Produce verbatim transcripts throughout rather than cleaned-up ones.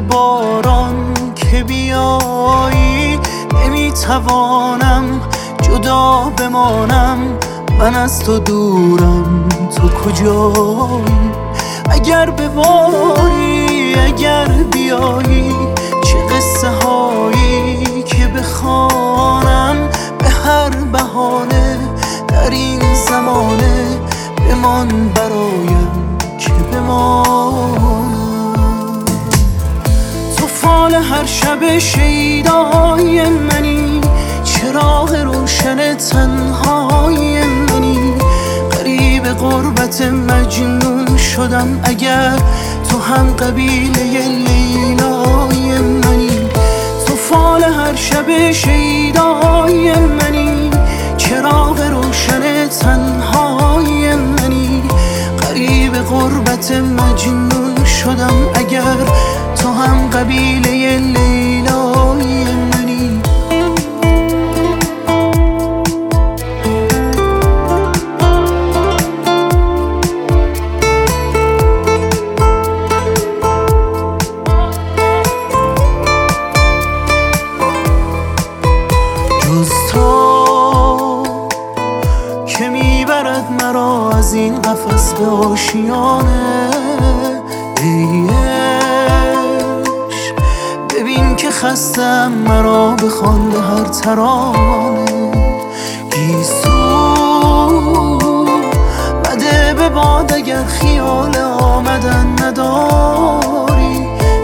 باران که بیایی، نمیتوانم جدا بمانم، من از تو دورم تو کجایی؟ اگر بباری اگر بیایی، چه قصه هایی که بخوانم به هر بهانه در این زمانه، بمان برایم که بمانم. تو فال هر شب شیدای منی، چراغ روشن تنهای منی، غریب غربت مجنون شدم اگر تو هم قبیله لیلای منی. تو فال هر شب شیدای منی، چراغ روشن تنهای منی، غریب غربت مجنون شدم اگر تو هم قبیله لیلای منی. جز تو که میبرد مرا از این قفس به آشیانه، ای عشق ببین که خستم مرا بخوان به هر ترانه. گیسو بده به باد اگر خیال آمدن نداری،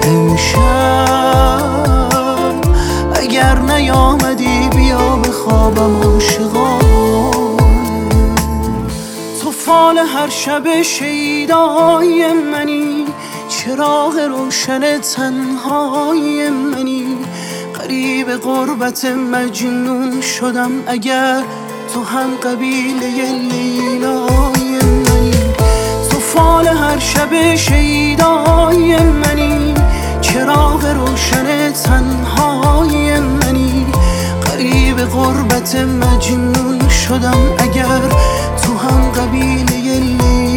امشب اگر نیامدی بیا به خوابم عاشقانه. تو فال هر شب شیدای منی، چراغ روشن تنهای منی، غریب غربت مجنون شدم اگر تو هم قبیله لیلای منی. تو فال هر شب شیدای منی، چراغ روشن تنهای منی، غریب غربت مجنون شدم اگر تو هم قبیله لیلای